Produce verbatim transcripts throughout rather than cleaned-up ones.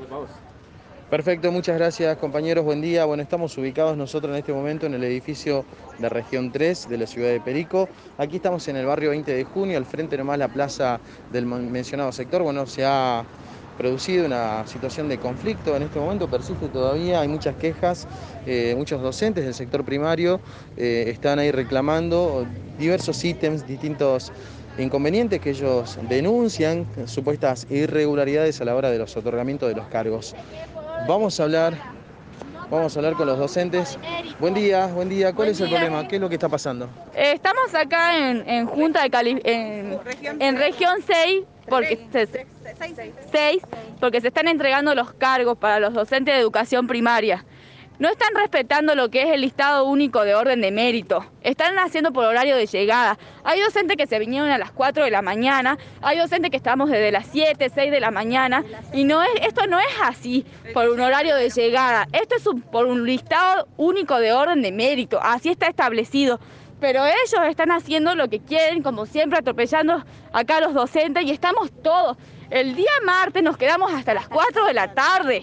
Perfecto, muchas gracias compañeros, buen día. Bueno, estamos ubicados nosotros en este momento en el edificio de Región tres de la ciudad de Perico. Aquí estamos en el barrio veinte de junio, al frente nomás la plaza del mencionado sector. Bueno, se ha producido una situación de conflicto en este momento, persiste todavía, hay muchas quejas, eh, muchos docentes del sector primario eh, están ahí reclamando diversos ítems, distintos inconvenientes que ellos denuncian, supuestas irregularidades a la hora de los otorgamientos de los cargos. Vamos a hablar, vamos a hablar con los docentes. Buen día, buen día. ¿Cuál es el problema? ¿Qué es lo que está pasando? Eh, estamos acá en, en Junta de Cali en, en Región seis porque se, seis porque se están entregando los cargos para los docentes de educación primaria. No están respetando lo que es el listado único de orden de mérito. Están haciendo por horario de llegada. Hay docentes que se vinieron a las cuatro de la mañana, hay docentes que estamos desde las siete, seis de la mañana, y no es, esto no es así por un horario de llegada. Esto es un, por un listado único de orden de mérito. Así está establecido. Pero ellos están haciendo lo que quieren, como siempre, atropellando acá a los docentes, y estamos todos. El día martes nos quedamos hasta las cuatro de la tarde.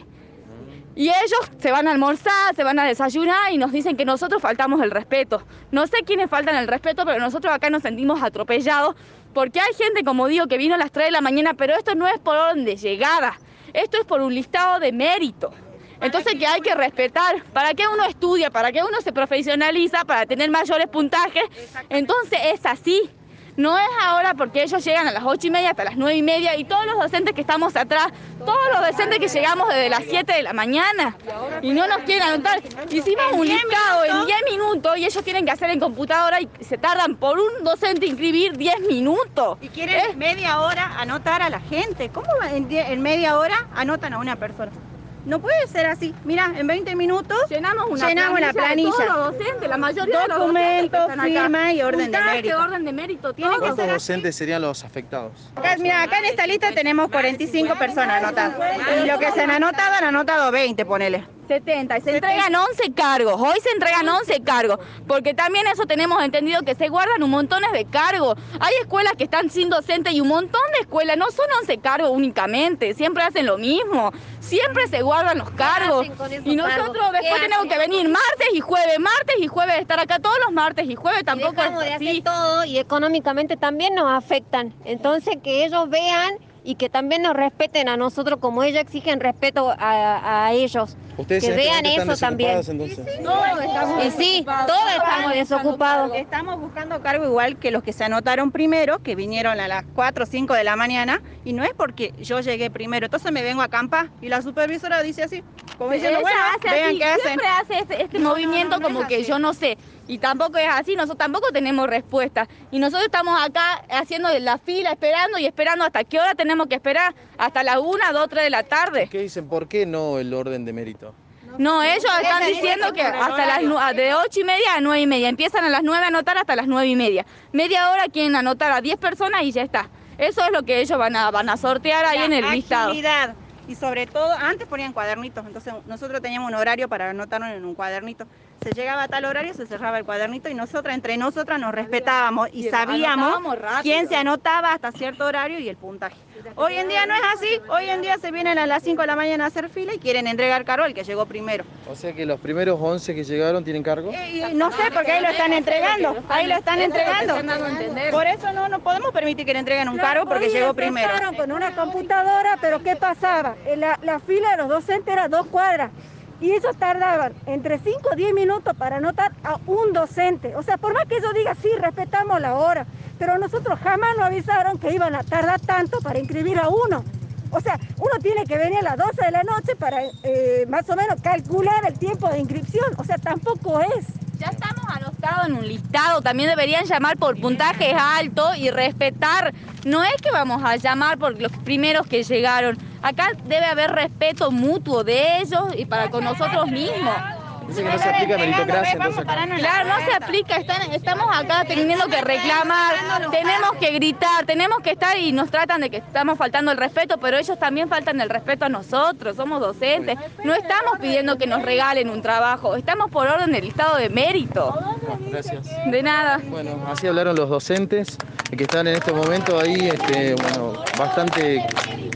Y ellos se van a almorzar, se van a desayunar y nos dicen que nosotros faltamos el respeto. No sé quiénes faltan el respeto, pero nosotros acá nos sentimos atropellados porque hay gente, como digo, que vino a las tres de la mañana, pero esto no es por orden de llegada, esto es por un listado de mérito. Entonces que hay que respetar, para que uno estudia, para que uno se profesionaliza, para tener mayores puntajes, entonces es así. No es ahora porque ellos llegan a las ocho y media hasta las nueve y media y todos los docentes que estamos atrás, todos los docentes que llegamos desde las siete de la mañana y no nos quieren anotar. Hicimos un listado en diez minutos y ellos tienen que hacer en computadora y se tardan por un docente inscribir diez minutos. Y quieren ¿Eh? media hora anotar a la gente. ¿Cómo en, en media hora anotan a una persona? No puede ser así. Mira, en veinte minutos llenamos una llenamos planilla, la planilla. De todos los docentes, la mayoría documentos, de los docentes firma y orden de mérito. orden de mérito. ¿Cuántos docentes serían los afectados? Acá, mira, acá en esta lista tenemos cuarenta y cinco personas anotadas. Y lo que se han anotado, han anotado veinte, ponele. setenta, y se entregan once cargos, hoy se entregan once cargos, porque también eso tenemos entendido que se guardan un montón de cargos. Hay escuelas que están sin docente y un montón de escuelas, no son once cargos únicamente, siempre hacen lo mismo, siempre se guardan los cargos. Y nosotros después tenemos que venir martes y jueves, martes y jueves, estar acá todos los martes y jueves, tampoco y dejamos de hacer todo y económicamente también nos afectan. Entonces que ellos vean y que también nos respeten a nosotros como ellos exigen respeto a, a ellos. ¿Ustedes que en este vean momento eso también. Entonces? Sí, sí, todos estamos y sí, todos estamos desocupados. Estamos buscando cargo igual que los que se anotaron primero, que vinieron a las cuatro o cinco de la mañana, y no es porque yo llegué primero, entonces me vengo a acampar, y la supervisora dice así, como diciendo, bueno, hace vean así, qué hacen. Siempre hace este, este no, movimiento no, no, no como que así. Yo no sé, y tampoco es así, nosotros tampoco tenemos respuesta, y nosotros estamos acá haciendo la fila, esperando y esperando, ¿hasta qué hora tenemos que esperar? Hasta las una, dos, tres de la tarde. ¿Qué dicen? ¿Por qué no el orden de mérito? No, ellos están diciendo que hasta las de ocho y media a nueve y media. Empiezan a las nueve a anotar hasta las nueve y media. Media hora quieren anotar a diez personas y ya está. Eso es lo que ellos van a, van a sortear ahí en el listado. Y sobre todo, antes ponían cuadernitos, entonces nosotros teníamos un horario para anotarnos en un cuadernito. Se llegaba a tal horario, se cerraba el cuadernito y nosotras, entre nosotras, nos respetábamos y sabíamos quién se anotaba hasta cierto horario y el puntaje. Hoy en día no es así, hoy en día se vienen a las cinco de la mañana a hacer fila y quieren entregar cargo al que llegó primero. O sea que los primeros once que llegaron tienen cargo. Eh, no sé, porque ahí lo están entregando, ahí lo están entregando. Por eso no, no podemos permitir que le entreguen un cargo porque llegó primero. Con una computadora, pero ¿qué pasaba? La, la fila de los docentes era dos cuadras. Y ellos tardaban entre cinco o diez minutos para anotar a un docente. O sea, por más que ellos digan, sí, respetamos la hora, pero nosotros jamás nos avisaron que iban a tardar tanto para inscribir a uno. O sea, uno tiene que venir a las doce de la noche para eh, más o menos calcular el tiempo de inscripción. O sea, tampoco es. Ya estamos anotados en un listado, también deberían llamar por puntajes altos y respetar. No es que vamos a llamar por los primeros que llegaron. Acá debe haber respeto mutuo de ellos y para con nosotros mismos. Dice que no se aplica meritocracia, entonces acá. Claro, no se aplica, están, estamos acá teniendo que reclamar, tenemos que gritar, tenemos que estar y nos tratan de que estamos faltando el respeto, pero ellos también faltan el respeto a nosotros, somos docentes, no estamos pidiendo que nos regalen un trabajo, estamos por orden del listado de mérito. Gracias. De nada. Bueno, así hablaron los docentes que están en este momento ahí, este, bueno, bastante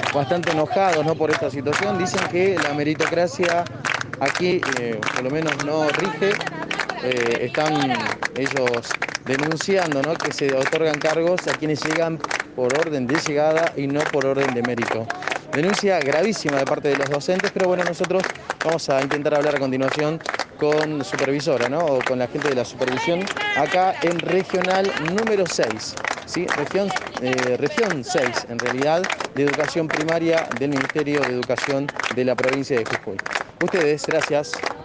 bastante enojados, ¿no?, por esta situación. Dicen que la meritocracia aquí, eh, por lo menos, no rige. Eh, están ellos denunciando, ¿no?, que se otorgan cargos a quienes llegan por orden de llegada y no por orden de mérito. Denuncia gravísima de parte de los docentes, pero bueno, nosotros vamos a intentar hablar a continuación con supervisora, ¿no?, o con la gente de la supervisión, acá en Regional número seis, ¿sí? Región, eh, región seis, en realidad, de Educación Primaria del Ministerio de Educación de la provincia de Jujuy. Ustedes, gracias.